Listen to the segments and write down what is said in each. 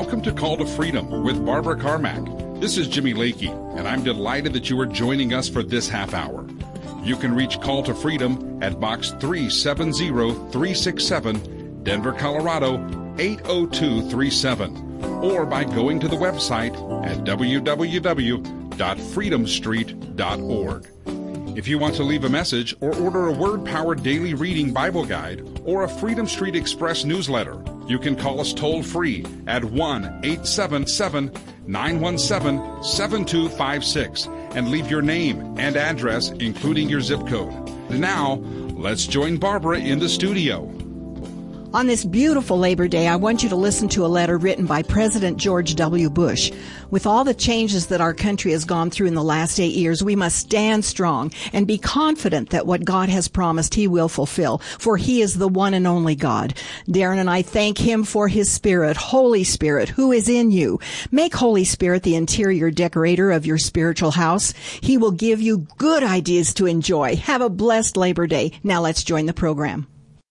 Welcome to Call to Freedom with Barbara Carmack. This is Jimmy Lakey, and I'm delighted that you are joining us for this half hour. You can reach Call to Freedom at Box 370367, Denver, Colorado 80237, or by going to the website at www.freedomstreet.org. If you want to leave a message or order a Word-Powered Daily Reading Bible Guide or a Freedom Street Express newsletter, you can call us toll-free at 1-877-917-7256 and leave your name and address, including your zip code. Now, let's join Barbara in the studio. On this beautiful Labor Day, I want you to listen to a letter written by President George W. Bush. With all the changes that our country has gone through in the last 8 years, we must stand strong and be confident that what God has promised, He will fulfill, for He is the one and only God. Darren and I thank Him for His Spirit, Holy Spirit, who is in you. Make Holy Spirit the interior decorator of your spiritual house. He will give you good ideas to enjoy. Have a blessed Labor Day. Now let's join the program.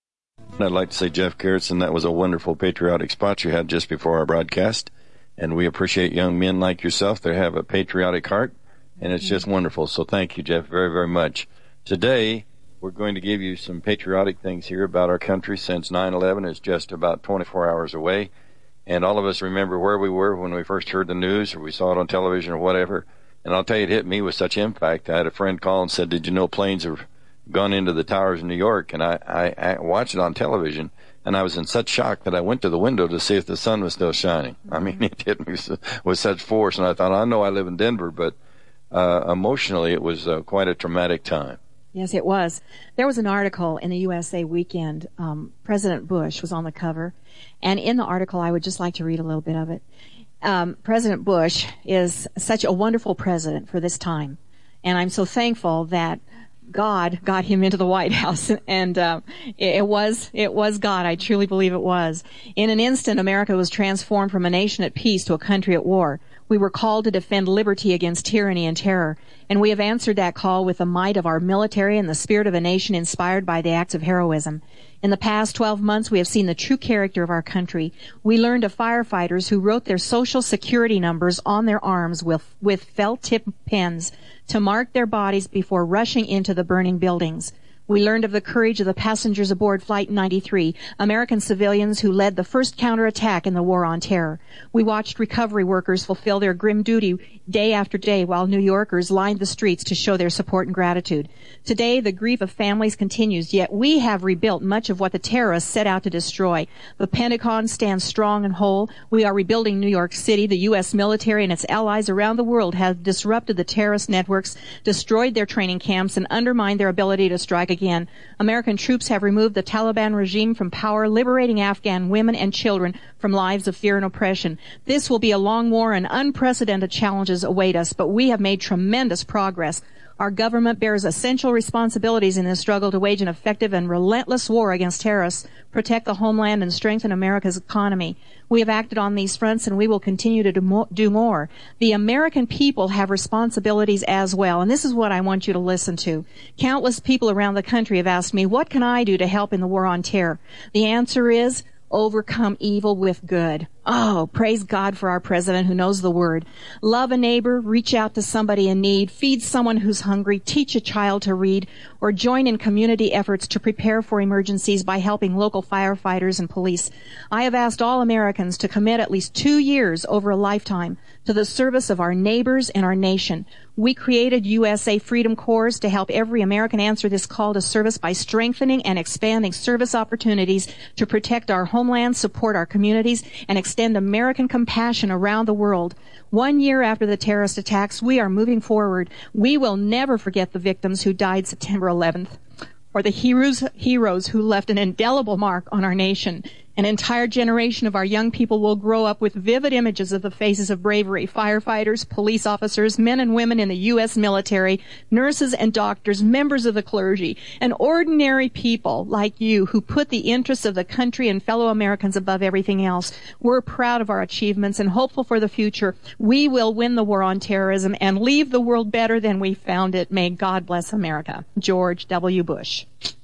I'd like to say, Jeff Garrettson, that was a wonderful patriotic spot you had just before our broadcast. And we appreciate young men like yourself that have a patriotic heart. And it's just wonderful. So thank you, Jeff, very, very much. Today, we're going to give you some patriotic things here about our country since 9/11 is just about 24 hours away. And all of us remember where we were when we first heard the news or we saw it on television or whatever. And I'll tell you, it hit me with such impact. I had a friend call and said, did you know planes have gone into the towers in New York? And I watched it on television, and I was in such shock that I went to the window to see if the sun was still shining. I mean, it hit me with such force, and I thought, I know I live in Denver, but emotionally it was quite a traumatic time. Yes, it was. There was an article in the USA Weekend. President Bush was on the cover, and in the article I would just like to read a little bit of it. President Bush is such a wonderful president for this time, and I'm so thankful that God got him into the White House, and it was God. I truly believe it was. In an instant, America was transformed from a nation at peace to a country at war. We were called to defend liberty against tyranny and terror, and we have answered that call with the might of our military and the spirit of a nation inspired by the acts of heroism. In the past 12 months, we have seen the true character of our country. We learned of firefighters who wrote their social security numbers on their arms with felt-tip pens to mark their bodies before rushing into the burning buildings. We learned of the courage of the passengers aboard Flight 93, American civilians who led the first counterattack in the war on terror. We watched recovery workers fulfill their grim duty day after day while New Yorkers lined the streets to show their support and gratitude. Today, the grief of families continues, yet we have rebuilt much of what the terrorists set out to destroy. The Pentagon stands strong and whole. We are rebuilding New York City. The U.S. military and its allies around the world have disrupted the terrorist networks, destroyed their training camps, and undermined their ability to strike again. American troops have removed the Taliban regime from power, liberating Afghan women and children from lives of fear and oppression. This will be a long war, and unprecedented challenges await us, but we have made tremendous progress. Our government bears essential responsibilities in this struggle to wage an effective and relentless war against terrorists, protect the homeland, and strengthen America's economy. We have acted on these fronts, and we will continue to do more. The American people have responsibilities as well, and this is what I want you to listen to. Countless people around the country have asked me, what can I do to help in the war on terror? The answer is, overcome evil with good. Oh, praise God for our president who knows the word. Love a neighbor, reach out to somebody in need, feed someone who's hungry, teach a child to read, or join in community efforts to prepare for emergencies by helping local firefighters and police. I have asked all Americans to commit at least 2 years over a lifetime to the service of our neighbors and our nation. We created USA Freedom Corps to help every American answer this call to service by strengthening and expanding service opportunities to protect our homeland, support our communities, and extend American compassion around the world. 1 year after the terrorist attacks, we are moving forward. We will never forget the victims who died September 11th, or the heroes who left an indelible mark on our nation. An entire generation of our young people will grow up with vivid images of the faces of bravery, firefighters, police officers, men and women in the U.S. military, nurses and doctors, members of the clergy, and ordinary people like you who put the interests of the country and fellow Americans above everything else. We're proud of our achievements and hopeful for the future. We will win the war on terrorism and leave the world better than we found it. May God bless America. George W. Bush.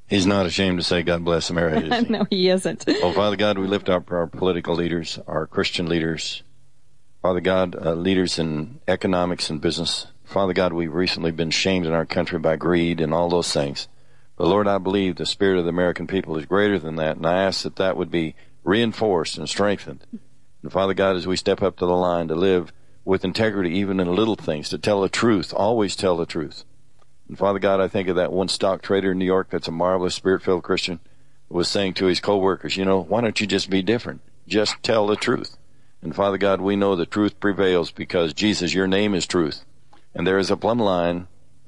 He's not ashamed to say, God bless America, is he? No, he isn't. Oh, Father God, we lift up our political leaders, our Christian leaders. Father God, leaders in economics and business. Father God, we've recently been shamed in our country by greed and all those things. But Lord, I believe the spirit of the American people is greater than that, and I ask that that would be reinforced and strengthened. And Father God, as we step up to the line to live with integrity, even in little things, to tell the truth, always tell the truth. And Father God, I think of that one stock trader in New York that's a marvelous spirit-filled Christian, was saying to his co-workers, why don't you just be different? Just tell the truth. And Father God, we know the truth prevails because, Jesus, your name is truth. And there is a plumb line,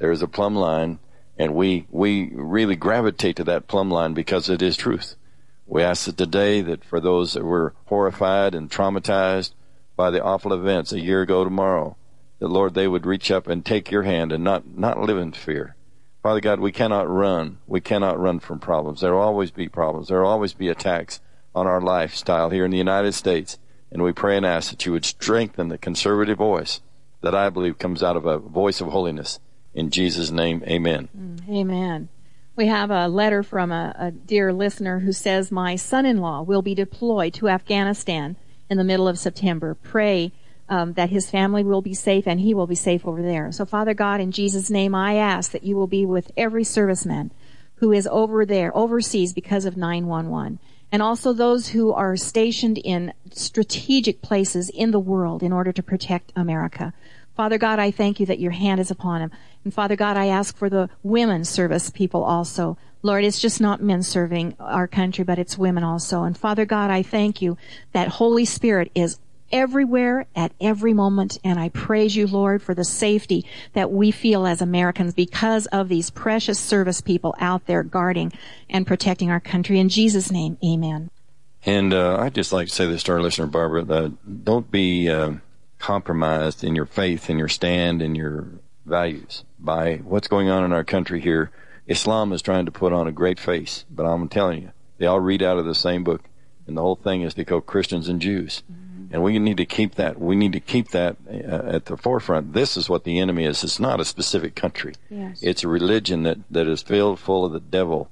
and we really gravitate to that plumb line because it is truth. We ask that today that for those that were horrified and traumatized by the awful events a year ago tomorrow, that, Lord, they would reach up and take your hand and not live in fear. Father God, we cannot run. We cannot run from problems. There will always be problems. There will always be attacks on our lifestyle here in the United States. And we pray and ask that you would strengthen the conservative voice that I believe comes out of a voice of holiness. In Jesus' name, amen. Amen. We have a letter from a dear listener who says, my son-in-law will be deployed to Afghanistan in the middle of September. Pray that his family will be safe and he will be safe over there. So, Father God, in Jesus' name, I ask that you will be with every serviceman who is over there, overseas because of 911. And also those who are stationed in strategic places in the world in order to protect America. Father God, I thank you that your hand is upon them. And Father God, I ask for the women service people also. Lord, it's just not men serving our country, but it's women also. And Father God, I thank you that Holy Spirit is everywhere at every moment. And I praise you, Lord, for the safety that we feel as Americans because of these precious service people out there guarding and protecting our country. In Jesus' name, amen. And I'd just like to say this to our listener, Barbara, that don't be compromised in your faith and your stand and your values by what's going on in our country here. Islam is trying to put on a great face, but I'm telling you, they all read out of the same book, and the whole thing is to go Christians and Jews. And we need to keep that. We need to keep that at the forefront. This is what the enemy is. It's not a specific country. Yes. It's a religion that is filled full of the devil.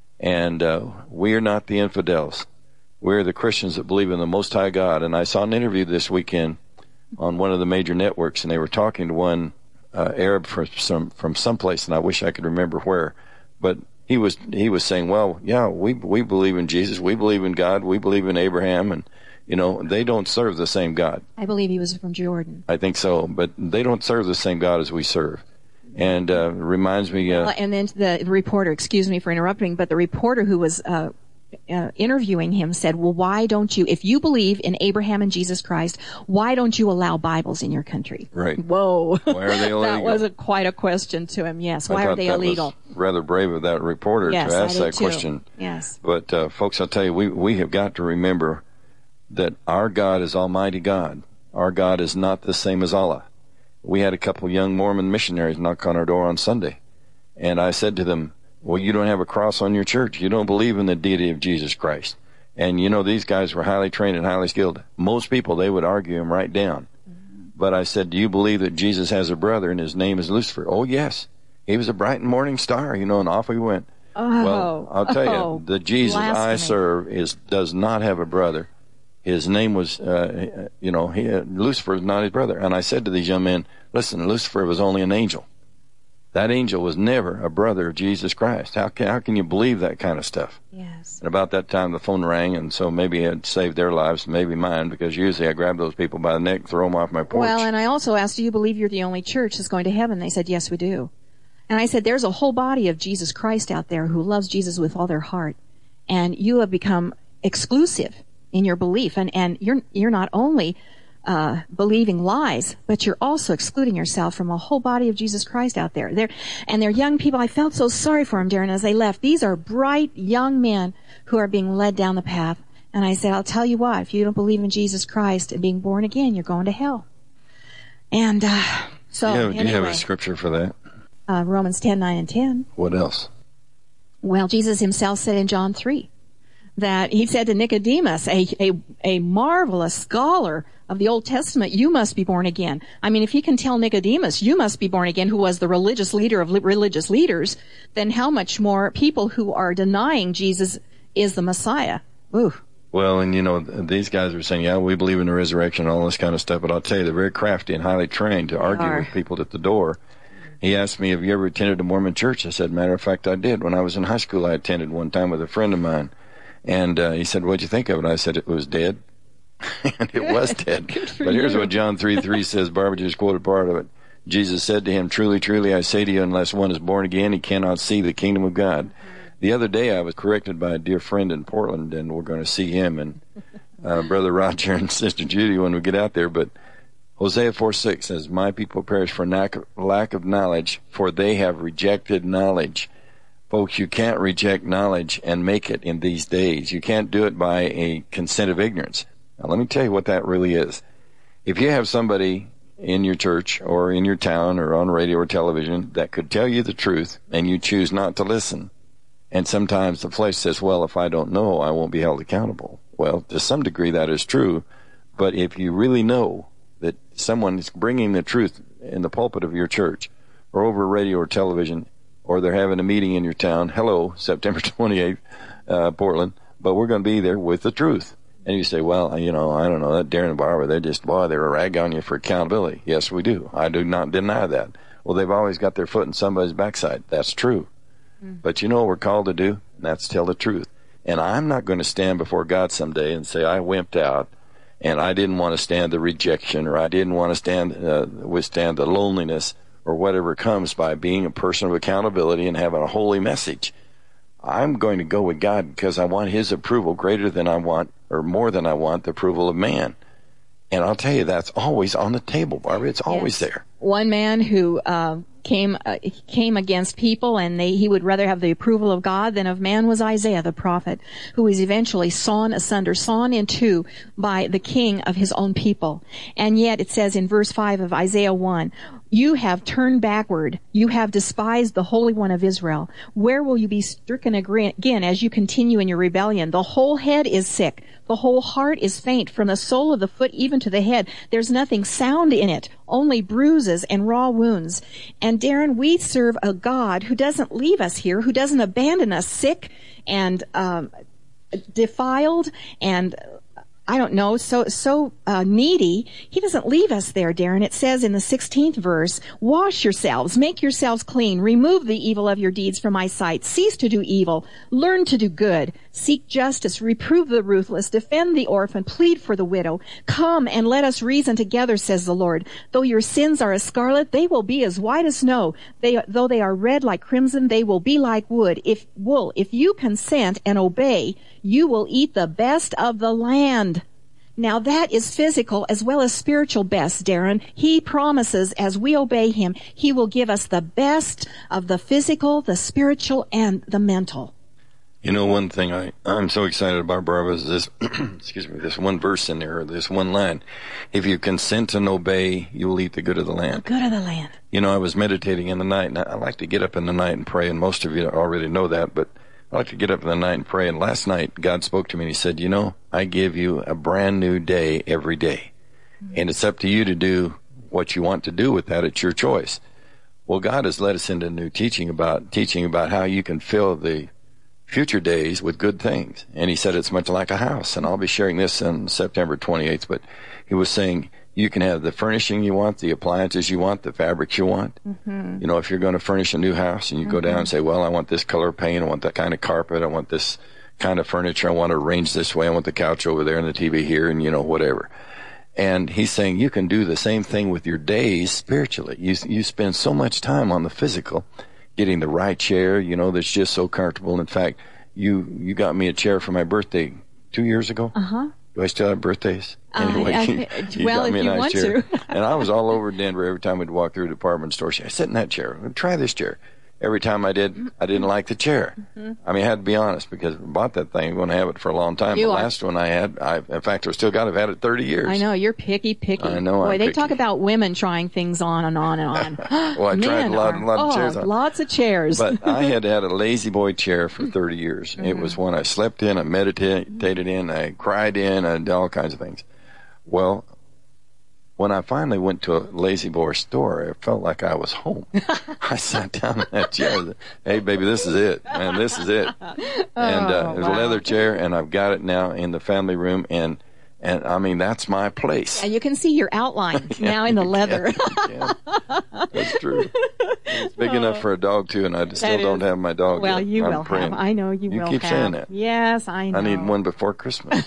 And we are not the infidels. We're the Christians that believe in the Most High God. And I saw an interview this weekend on one of the major networks, and they were talking to one Arab from someplace, and I wish I could remember where. But he was saying, well, yeah, we believe in Jesus. We believe in God. We believe in Abraham, and they don't serve the same God. I believe he was from Jordan. I think so, but they don't serve the same God as we serve. And reminds me... and then the reporter, excuse me for interrupting, but the reporter who was interviewing him said, well, why don't you, if you believe in Abraham and Jesus Christ, why don't you allow Bibles in your country? Right. Whoa. Why are they illegal? That wasn't quite a question to him, yes. Why are they illegal? Was rather brave of that reporter to ask that question. Yes. But, folks, I'll tell you, we have got to remember that our God is Almighty God. Our God is not the same as Allah. We had a couple young Mormon missionaries knock on our door on Sunday, and I said to them, well, you don't have a cross on your church. You don't believe in the deity of Jesus Christ. And, these guys were highly trained and highly skilled. Most people, they would argue him right down. But I said, do you believe that Jesus has a brother and his name is Lucifer? Oh, yes. He was a bright and morning star, and off we went. Well, I'll tell you, the Jesus I serve does not have a brother. His name was, Lucifer is not his brother. And I said to these young men, listen, Lucifer was only an angel. That angel was never a brother of Jesus Christ. How can you believe that kind of stuff? Yes. And about that time, the phone rang, and so maybe it saved their lives, maybe mine, because usually I grab those people by the neck and throw them off my porch. Well, and I also asked, do you believe you're the only church that's going to heaven? They said, yes, we do. And I said, there's a whole body of Jesus Christ out there who loves Jesus with all their heart. And you have become exclusive in your belief. And you're not only believing lies, but you're also excluding yourself from a whole body of Jesus Christ out there. They're young people. I felt so sorry for them, Darren, as they left. These are bright young men who are being led down the path. And I said, I'll tell you what, if you don't believe in Jesus Christ and being born again, you're going to hell. And do you have a scripture for that? Romans 10:9 and 10. What else? Well, Jesus himself said in John 3 that he said to Nicodemus, a marvelous scholar of the Old Testament, you must be born again. I mean, if he can tell Nicodemus, you must be born again, who was the religious leader of religious leaders, then how much more people who are denying Jesus is the Messiah. Ooh. Well, and these guys are saying, yeah, we believe in the resurrection and all this kind of stuff, but I'll tell you, they're very crafty and highly trained to argue with people at the door. He asked me, have you ever attended a Mormon church? I said, matter of fact, I did. When I was in high school, I attended one time with a friend of mine. And he said, what'd you think of it? I said, it was dead. And it was dead. But here's what John 3:3 says. Barbara just quoted part of it. Jesus said to him, truly, truly, I say to you, unless one is born again, he cannot see the kingdom of God. The other day I was corrected by a dear friend in Portland, and we're going to see him and Brother Roger and Sister Judy when we get out there. But Hosea 4:6 says, my people perish for lack of knowledge, for they have rejected knowledge. Folks, you can't reject knowledge and make it in these days. You can't do it by a consent of ignorance. Now, let me tell you what that really is. If you have somebody in your church or in your town or on radio or television that could tell you the truth and you choose not to listen, and sometimes the flesh says, well, if I don't know, I won't be held accountable. Well, to some degree that is true, but if you really know that someone is bringing the truth in the pulpit of your church or over radio or television, or they're having a meeting in your town, hello, September 28th, Portland, but we're going to be there with the truth. And you say, well, I don't know, that Darren and Barbara, they're a rag on you for accountability. Yes, we do. I do not deny that. Well, they've always got their foot in somebody's backside. That's true. But you know what we're called to do? And that's tell the truth. And I'm not going to stand before God someday and say I wimped out and I didn't want to stand the rejection, or I didn't want to withstand the loneliness or whatever comes by being a person of accountability and having a holy message. I'm going to go with God because I want His approval greater than I want, or more than I want, the approval of man. And I'll tell you, that's always on the table, Barbara. It's always there. One man who came against people, and he would rather have the approval of God than of man, was Isaiah the prophet, who was eventually sawn asunder, sawn in two by the king of his own people. And yet it says in verse 5 of Isaiah 1, you have turned backward. You have despised the Holy One of Israel. Where will you be stricken again as you continue in your rebellion? The whole head is sick. The whole heart is faint, from the sole of the foot even to the head. There's nothing sound in it, only bruises and raw wounds. And Darren, we serve a God who doesn't leave us here, who doesn't abandon us sick and defiled and I don't know, so needy. He doesn't leave us there, Darren. It says in the 16th verse, wash yourselves, make yourselves clean, remove the evil of your deeds from my sight, cease to do evil, learn to do good, seek justice, reprove the ruthless, defend the orphan, plead for the widow. Come and let us reason together, says the Lord. Though your sins are as scarlet, they will be as white as snow. Though they are red like crimson, they will be like wool. If you consent and obey, you will eat the best of the land. Now that is physical as well as spiritual best, Darren. He promises as we obey Him, He will give us the best of the physical, the spiritual, and the mental. You know, one thing I'm so excited about, Barbara, is this, this one verse in there, this one line. If you consent and obey, you will eat the good of the land. The good of the land. You know, I was meditating in the night, and I like to get up in the night and pray, and most of you already know that, but I like to get up in the night and pray. And last night, God spoke to me and He said, you know, I give you a brand new day every day. And it's up to you to do what you want to do with that. It's your choice. Well, God has led us into a new teaching about how you can fill the future days with good things. And He said it's much like a house. And I'll be sharing this on September 28th. But He was saying you can have the furnishing you want, the appliances you want, the fabrics you want. Mm-hmm. You know, if you're going to furnish a new house and you go down and say, well, I want this color paint, I want that kind of carpet, I want this kind of furniture, I want to arrange this way, I want the couch over there and the TV here, and, you know, whatever. And He's saying you can do the same thing with your days spiritually. You spend so much time on the physical, getting the right chair, you know, that's just so comfortable. In fact, you got me a chair for my birthday 2 years ago. Uh-huh. Do I still have birthdays? Anyway, you well, got me if a you nice want chair. to. And I was all over Denver every time we'd walk through a department store. She'd say, sit in that chair. Try this chair. every time I didn't like the chair. I mean, I had to be honest, because I bought that thing. I'm going to have it for a long time. The last one I had, in fact, I've still got it. I've had it 30 years. I know, you're picky. I know. Boy, I'm they picky. talk about women trying things on and on and on. Well, I tried a lot of chairs on. Lots of chairs. But I had a lazy boy chair for 30 years. It was one I slept in, I meditated in, I cried in, I did all kinds of things. Well, when I finally went to a lazy boy store, it felt like I was home. I sat down in that chair. I said, hey, baby, this is it. Man, this is it. And it was a leather chair, and I've got it now in the family room, and I mean, that's my place. And you can see your outline now in the leather. Yeah. That's true. It's big enough for a dog, too, and I still don't have my dog Well, yet. you I'm will praying. have. I know you will have. You keep saying that. Yes, I know. I need one before Christmas.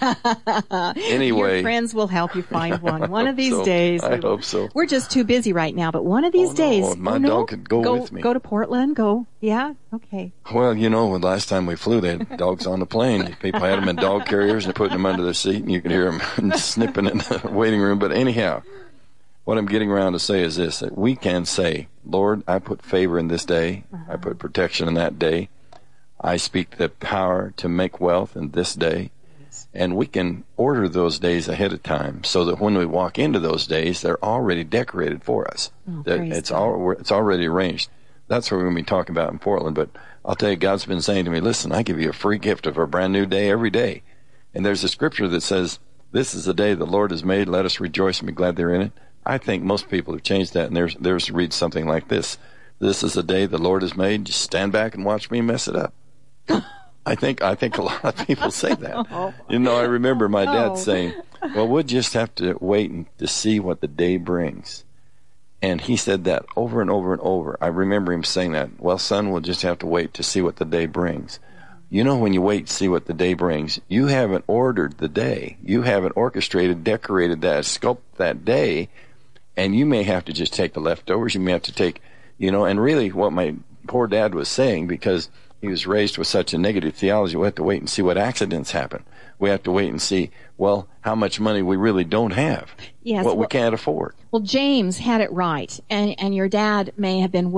Anyway. Your friends will help you find one. One of these days. I hope so. We're just too busy right now, but one of these days. My dog could go with me. Go to Portland. Go. Yeah? Okay. Well, the last time we flew, they had dogs on the plane. People had them in dog carriers and putting them under the seat, and you could hear them snipping in the waiting room. But anyhow, what I'm getting around to say is this, that we can say, Lord, I put favor in this day. I put protection in that day. I speak the power to make wealth in this day. And we can order those days ahead of time so that when we walk into those days, they're already decorated for us. It's already arranged. That's what we're going to be talking about in Portland. But I'll tell you, God's been saying to me, listen, I give you a free gift of a brand new day every day. And there's a scripture that says, this is the day the Lord has made. Let us rejoice and be glad they're in it. I think most people have changed that, and theirs reads something like this. This is the day the Lord has made. Just stand back and watch me mess it up. I think a lot of people say that. I remember my dad saying, well, we'll just have to wait to see what the day brings. And he said that over and over and over. I remember him saying that. Well, son, we'll just have to wait to see what the day brings. When you wait to see what the day brings, you haven't ordered the day. You haven't orchestrated, decorated that, sculpted that day. And you may have to just take the leftovers. You may have to take, and really what my poor dad was saying, because he was raised with such a negative theology, we have to wait and see what accidents happen. We have to wait and see, well, how much money we really don't have. Yes, what we can't afford. Well, James had it right. And your dad may have been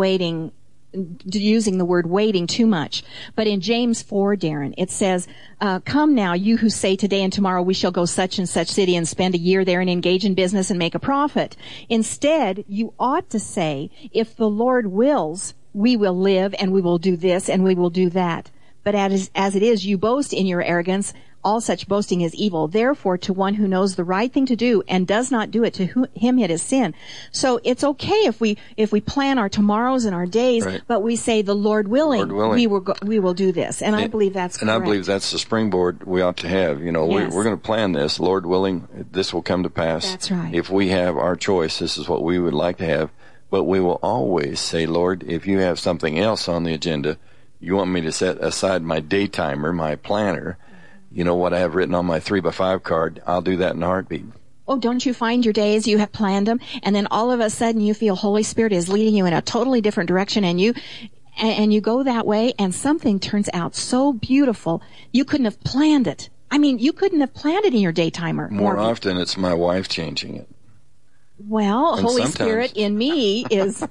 using the word waiting too much. But in James 4, Darren, it says, come now, you who say today and tomorrow we shall go such and such city and spend a year there and engage in business and make a profit. Instead, you ought to say, if the Lord wills, we will live and we will do this and we will do that. But as it is, you boast in your arrogance. All such boasting is evil. Therefore, to one who knows the right thing to do and does not do it, to him it is sin. So it's okay if we plan our tomorrows and our days, right, but we say, the Lord willing, we will do this. And I believe that's correct. And I believe that's the springboard we ought to have. Yes. We're going to plan this. Lord willing, this will come to pass. That's right. If we have our choice, this is what we would like to have. But we will always say, Lord, if you have something else on the agenda, you want me to set aside my day timer, my planner, what I have written on my 3x5 card, I'll do that in a heartbeat. Oh, don't you find your days, you have planned them, and then all of a sudden you feel Holy Spirit is leading you in a totally different direction, and you go that way, and something turns out so beautiful, you couldn't have planned it. I mean, you couldn't have planned it in your day timer. More often, it's my wife changing it. Well, Holy Spirit in me is...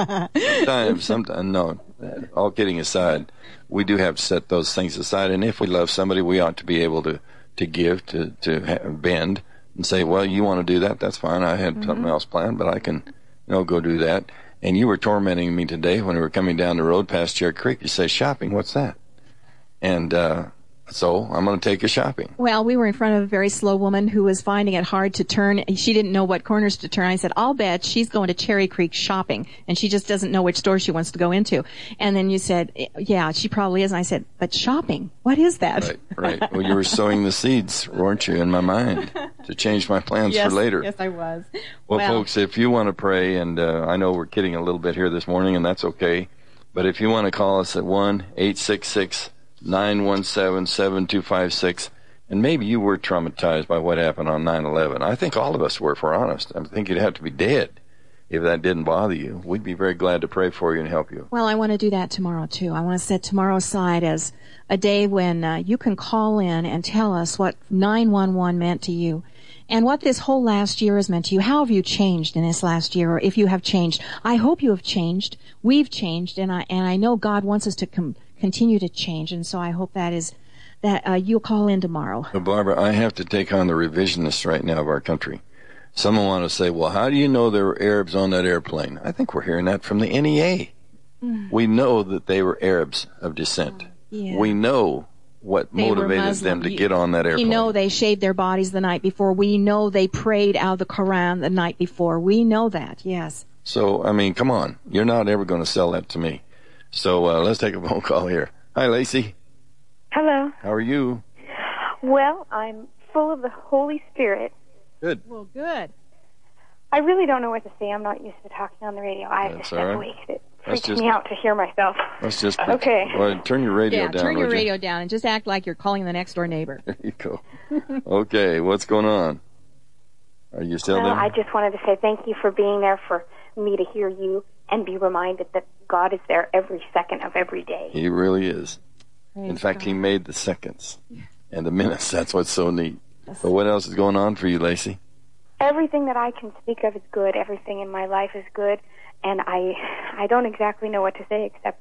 Sometimes, no, all kidding aside, we do have to set those things aside. And if we love somebody, we ought to be able to give, to bend and say, well, you want to do that? That's fine. I had something else planned, but I can, go do that. And you were tormenting me today when we were coming down the road past Cherry Creek. You say, shopping, what's that? And, so I'm going to take you shopping. Well, we were in front of a very slow woman who was finding it hard to turn. She didn't know what corners to turn. I said, I'll bet she's going to Cherry Creek shopping, and she just doesn't know which store she wants to go into. And then you said, yeah, she probably is. And I said, but shopping, what is that? Right. Well, you were sowing the seeds, weren't you, in my mind to change my plans for later. Yes, I was. Well, folks, if you want to pray, and I know we're kidding a little bit here this morning, and that's okay, but if you want to call us at 1-866-917-7256, and maybe you were traumatized by what happened on 9/11. I think all of us were, if we're honest. I think you'd have to be dead if that didn't bother you, we'd be very glad to pray for you and help you. Well, I want to do that tomorrow, too. I want to set tomorrow aside as a day when you can call in and tell us what 911 meant to you and what this whole last year has meant to you. How have you changed in this last year, or if you have changed? I hope you have changed. We've changed, and I know God wants us to continue to change, and so I hope that you'll call in tomorrow. Well, Barbara, I have to take on the revisionists right now of our country. Someone want to say, well, how do you know there were Arabs on that airplane? I think we're hearing that from the NEA. We know that they were Arabs of descent. Yeah. We know what motivated them to get on that airplane. We know they shaved their bodies the night before. We know they prayed out of the Quran the night before. We know that, yes. So, I mean, come on. You're not ever going to sell that to me. So let's take a phone call here. Hi, Lacey. Hello. How are you? Well, I'm full of the Holy Spirit. Good. Well, good. I really don't know what to say. I'm not used to talking on the radio. I have to step away. It freaks me out to hear myself. Let's just okay. Well, turn your radio down. Turn your radio down and just act like you're calling the next door neighbor. There you go. Okay, what's going on? Are you still there? I just wanted to say thank you for being there for me to hear you and be reminded that God is there every second of every day. He really is. Praise In fact, God. He made the seconds and the minutes. That's what's so neat. But what else is going on for you, Lacey? Everything that I can speak of is good. Everything in my life is good. And I don't exactly know what to say except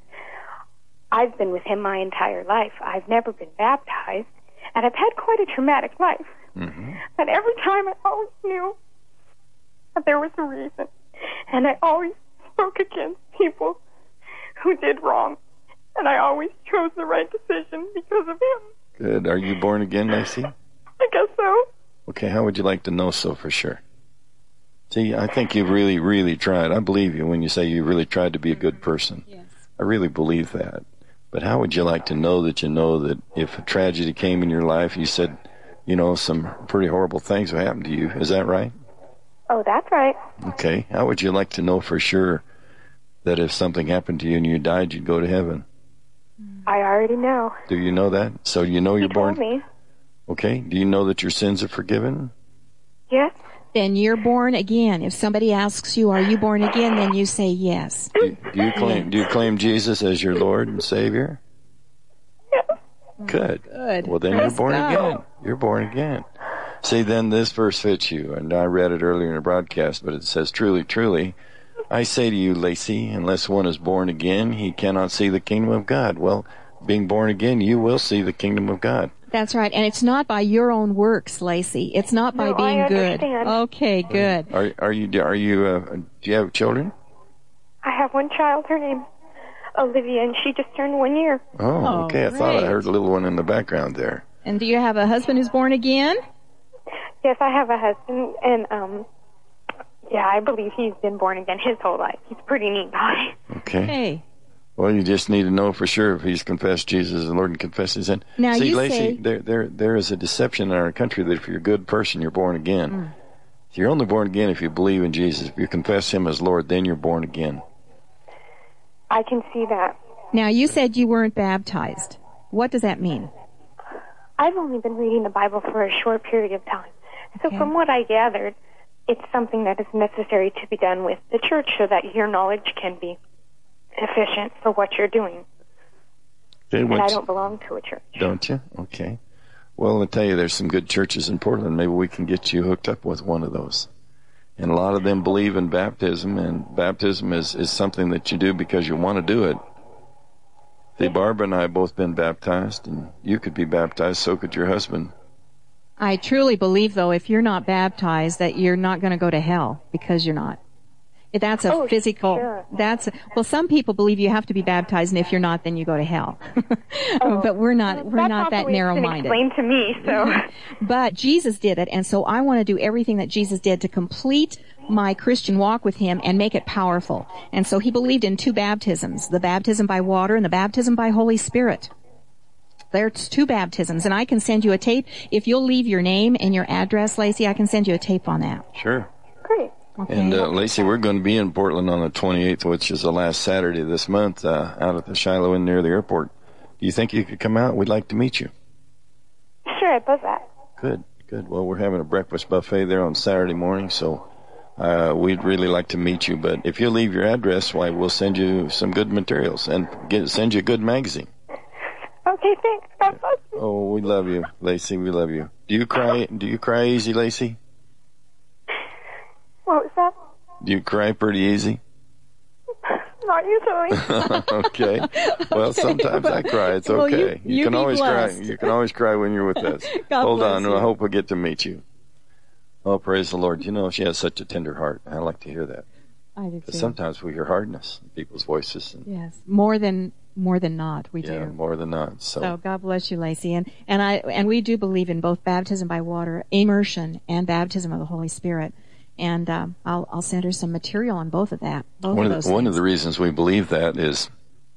I've been with Him my entire life. I've never been baptized, and I've had quite a traumatic life. Mm-hmm. And every time I always knew that there was a reason. And I always spoke against people who did wrong. And I always chose the right decision because of Him. Good. Are you born again, Lacey? I guess so. Okay, how would you like to know so for sure? See, I think you've really, really tried. I believe you when you say you really tried to be a good person. Yes. I really believe that. But how would you like to know that you know that if a tragedy came in your life, you said, you know, some pretty horrible things would happen to you. Is that right? Oh, that's right. Okay. How would you like to know for sure that if something happened to you and you died, you'd go to heaven? I already know. Do you know that? So you know you're born? He told me. Okay. Do you know that your sins are forgiven? Yes. Then you're born again. If somebody asks you, are you born again, then you say yes. Do you claim Jesus as your Lord and Savior? Yes. Good. Good. Well, then you're born again. You're born again. See, then this verse fits you, and I read it earlier in the broadcast, but it says, truly, truly, I say to you, Lacey, unless one is born again, he cannot see the kingdom of God. Well, being born again, you will see the kingdom of God. That's right. And it's not by your own works, Lacey. It's not by being I good. understand. Okay, good. Do you have children? I have one child. Her name's Olivia, and she just turned 1 year. Oh, okay. I thought I great. heard a little one in the background there. And do you have a husband who's born again? Yes, I have a husband, and yeah, I believe he's been born again his whole life. He's a pretty neat guy. Okay. Hey. Well, you just need to know for sure if he's confessed Jesus as Lord and confessed his sin. Now, see, you Lacey, say... there is a deception in our country that if you're a good person, you're born again. So you're only born again if you believe in Jesus. If you confess Him as Lord, then you're born again. I can see that. Now, you said you weren't baptized. What does that mean? I've only been reading the Bible for a short period of time. So Okay. from what I gathered, it's something that is necessary to be done with the church so that your knowledge can be efficient for what you're doing. Okay, And I don't belong to a church. Don't you? Okay. Well, I'll tell you, there's some good churches in Portland. Maybe we can get you hooked up with one of those. And a lot of them believe in baptism, and baptism is something that you do because you want to do it. See, Barbara and I have both been baptized, and you could be baptized, so could your husband. I truly believe, though, if you're not baptized, that you're not going to go to hell because you're not. That's a physical, sure. Well, some people believe you have to be baptized, and if you're not, then you go to hell. But we're not that narrow-minded. Explained to me, so. But Jesus did it, and so I want to do everything that Jesus did to complete my Christian walk with Him and make it powerful. And so He believed in two baptisms, the baptism by water and the baptism by Holy Spirit. There's two baptisms, and I can send you a tape. If you'll leave your name and your address, Lacey, I can send you a tape on that. Sure. Great. Okay. And Lacey, we're going to be in Portland on the 28th, which is the last Saturday of this month, out at the Shiloh Inn near the airport. Do you think you could come out? We'd like to meet you. Sure, I'd love that. Good, good. Well, we're having a breakfast buffet there on Saturday morning, so we'd really like to meet you. But if you leave your address, why, we'll send you some good materials and send you a good magazine. Okay, thanks. God bless you. Oh, we love you, Lacey. We love you. Do you cry easy, Lacey? What was that? Do you cry pretty easy? Not usually. Okay. Well, sometimes I cry. It's okay. Well, you can always blessed. cry. You can always cry when you're with us. Hold on. I hope we get to meet you. Oh, praise the Lord. You know, she has such a tender heart. I like to hear that. I do too. Sometimes we hear hardness in people's voices. Yes, more than not, we do. Yeah, more than not. So God bless you, Lacey, and we do believe in both baptism by water, immersion, and baptism of the Holy Spirit. And I'll send her some material on both of that. One of the reasons we believe that is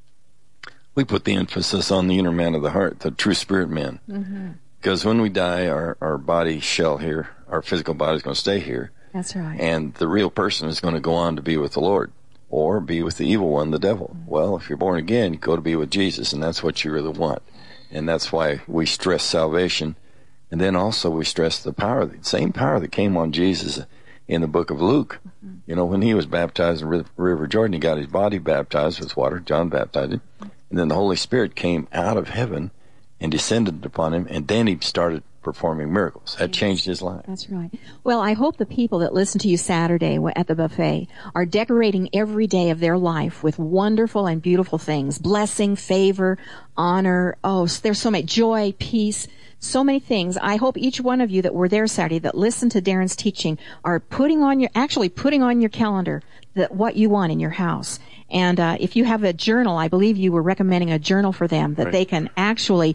we put the emphasis on the inner man of the heart, the true spirit man. Mm-hmm. Because when we die, our body shell here, our physical body is going to stay here. That's right. And the real person is going to go on to be with the Lord or be with the evil one, the devil. Mm-hmm. Well, if you're born again, you go to be with Jesus, and that's what you really want. And that's why we stress salvation. And then also we stress the power, the same power that came on Jesus in the book of Luke. Mm-hmm. You know, when he was baptized in the River Jordan, he got his body baptized with water. John baptized him. And then the Holy Spirit came out of heaven and descended upon him, and then he started performing miracles. That changed his life. That's right. Well, I hope the people that listen to you Saturday at the buffet are decorating every day of their life with wonderful and beautiful things. Blessing, favor, honor. Oh, there's so much joy, peace, so many things. I hope each one of you that were there Saturday that listened to Darren's teaching are putting on your calendar what you want in your house. And if you have a journal, I believe you were recommending a journal for them that they can actually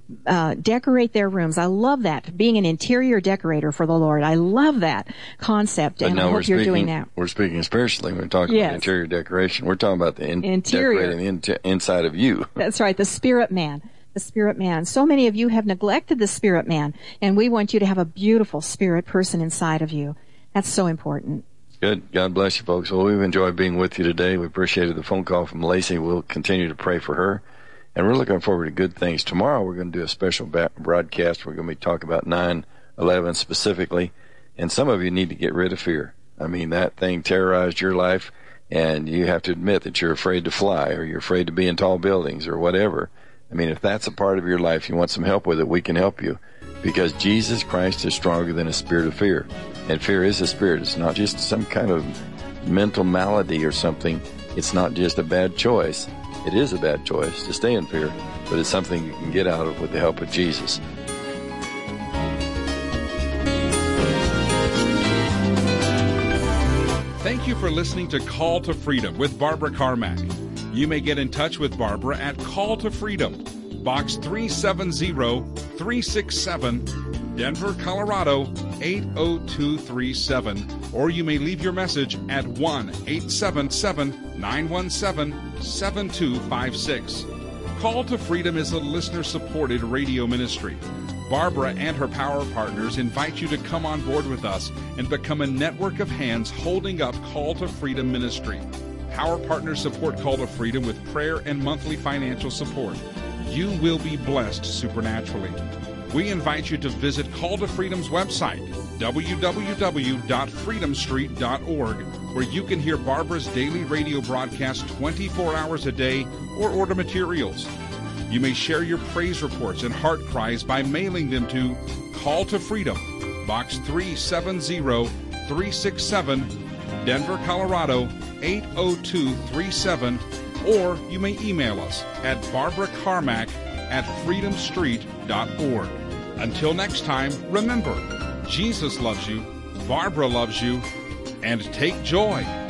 decorate their rooms. I love that, being an interior decorator for the Lord. I love that concept, and I hope you're doing that. We're speaking spiritually when we're talking about interior decoration. We're talking about the interior, decorating the inside of you. That's right, the spirit man. The spirit man. So many of you have neglected the spirit man, and we want you to have a beautiful spirit person inside of you. That's so important. Good. God bless you, folks. Well, we've enjoyed being with you today. We appreciated the phone call from Lacey. We'll continue to pray for her. And we're looking forward to good things. Tomorrow we're going to do a special broadcast. We're going to be talking about 9/11 specifically. And some of you need to get rid of fear. I mean, that thing terrorized your life, and you have to admit that you're afraid to fly, or you're afraid to be in tall buildings, or whatever. I mean, if that's a part of your life, you want some help with it, we can help you. Because Jesus Christ is stronger than a spirit of fear. And fear is a spirit. It's not just some kind of mental malady or something. It's not just a bad choice. It is a bad choice to stay in fear, but it's something you can get out of with the help of Jesus. Thank you for listening to Call to Freedom with Barbara Carmack. You may get in touch with Barbara at Call to Freedom, Box 370-367, Denver, Colorado 80237, or you may leave your message at 1-877-917-7256. Call to Freedom is a listener-supported radio ministry. Barbara and her power partners invite you to come on board with us and become a network of hands holding up Call to Freedom ministry. Power partners support Call to Freedom with prayer and monthly financial support. You will be blessed supernaturally. We invite you to visit Call to Freedom's website, www.freedomstreet.org, where you can hear Barbara's daily radio broadcast 24 hours a day or order materials. You may share your praise reports and heart cries by mailing them to Call to Freedom, Box 370-367, Denver, Colorado 80237, or you may email us at barbaracarmack@freedomstreet.org. Until next time, remember, Jesus loves you, Barbara loves you, and take joy